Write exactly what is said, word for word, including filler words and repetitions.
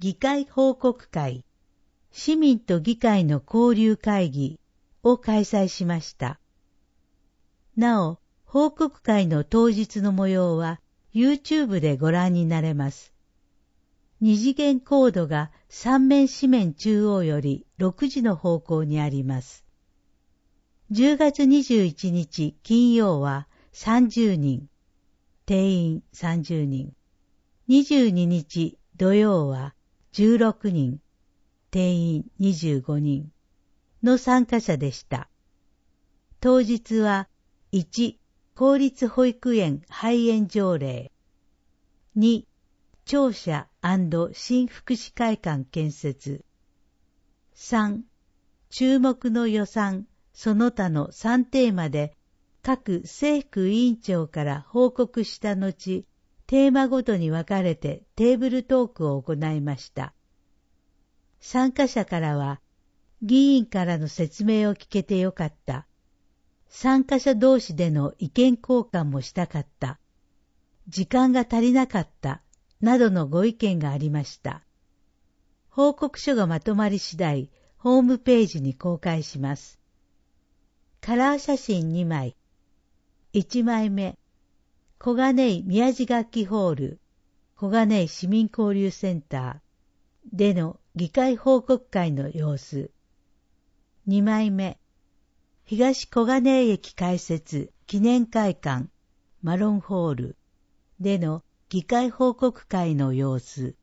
議会報告会、市民と議会の交流会議を開催しました。なお、報告会の当日の模様は YouTube でご覧になれます。二次元コードが三面四面中央よりろくじの方向にあります。じゅうがつにじゅういちにち金曜はさんじゅうにん、定員さんじゅうにん。にじゅうににち土曜はじゅうろくにん、定員にじゅうごにんの参加者でした。当日はいち、公立保育園廃園条例。に、庁舎&新福祉会館建設。さん、注目の予算、その他のさんテーマで各政府委員長から報告した後、テーマごとに分かれてテーブルトークを行いました。参加者からは、議員からの説明を聞けてよかった。参加者同士での意見交換もしたかった。時間が足りなかった。などのご意見がありました。報告書がまとまり次第、ホームページに公開します。カラー写真にまい。いちまいめ、小金井宮地楽器ホール、小金井市民交流センターでの議会報告会の様子。にまいめ、東小金井駅開設記念会館マロンホールでの議会報告会の様子。